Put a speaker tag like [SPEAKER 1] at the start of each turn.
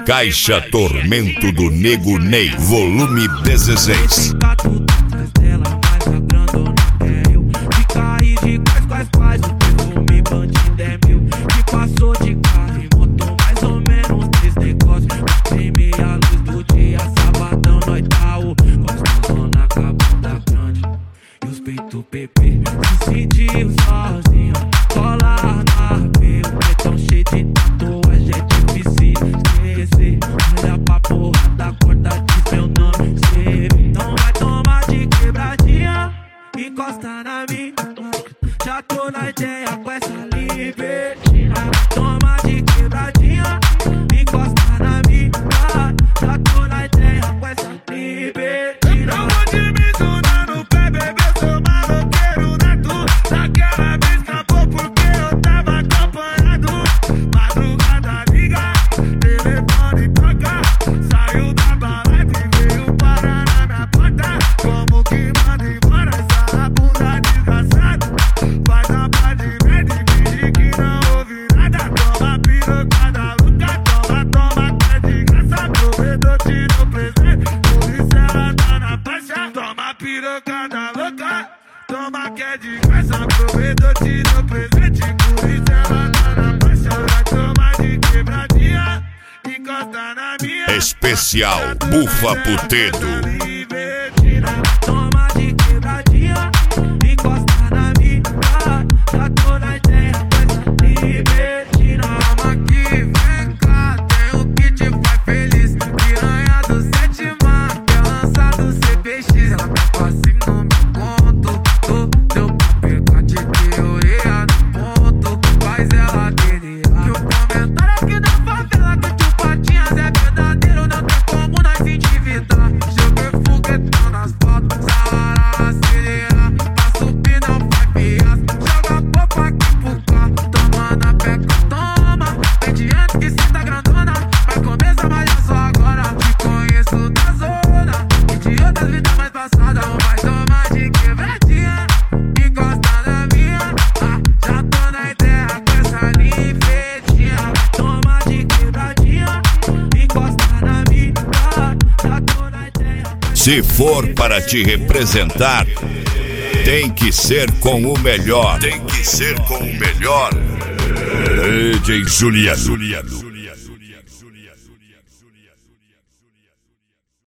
[SPEAKER 1] Caixa Tormento do Nego Ney, volume 16.
[SPEAKER 2] Pepe se sentiu sozinho, colar na rave, o pretão cheio de tatuagem é difícil esquecer. Olha pra porra da corda, diz meu nome, cê então vai tomar de quebradinha, encosta na minha. Já tô na ideia com essa libertina. Toma de quebradinha, encosta na minha. Já tô na ideia com essa libertina.
[SPEAKER 3] Eu vou te mencionar no pé, bebê, sou maloqueiro nato. Daquela vez acabou porque eu tava acompanhado. Madrugada liga, telefone toca. Saiu da balada e veio parar na minha porta. Como que manda embora essa bunda desgraçada? Vai dar pra de merda e fingir que não ouve nada. Toma pirocada louca, toma que é de graça. Provedor te dou presente, por isso ela tá na faixa. Toma pirocada louca, toma que é de graça. Provedor te dou presente, por isso ela tá na faixa. Vai tomar de quebradinha, encosta na minha.
[SPEAKER 1] Especial Bufa Putedo.
[SPEAKER 2] Toma de quebradinha, encosta na minha. Já tô na ideia com essa libertina.
[SPEAKER 3] Calma aqui, vem cá, tem o que te faz feliz. Piranha do 7 mar, que é lançado CPX. Ela tá assim no meu conto, deu pra pegar de teoria no ponto. Faz ela delirar. Que o comentário aqui da favela que o Patinhas é verdadeiro, não tem como nós endividar. Joguei foguetão nas fotos, Saara acelerar. Pra subir não vai piar, joga pouco aqui pro cá. Toma na peca, toma. Vem de antes que cê tá grandona, vai começar mais só agora. Te conheço da zona e de outras vidas mais passadas. Vai tomar de quebradinha, encosta na minha. Já tô na ideia com essa linfetinha.
[SPEAKER 2] Toma de quebradinha, encosta na minha. Já tô na ideia.
[SPEAKER 1] Se for para te representar, tem que ser com o melhor. Tem que ser com o melhor. DJ Juliano.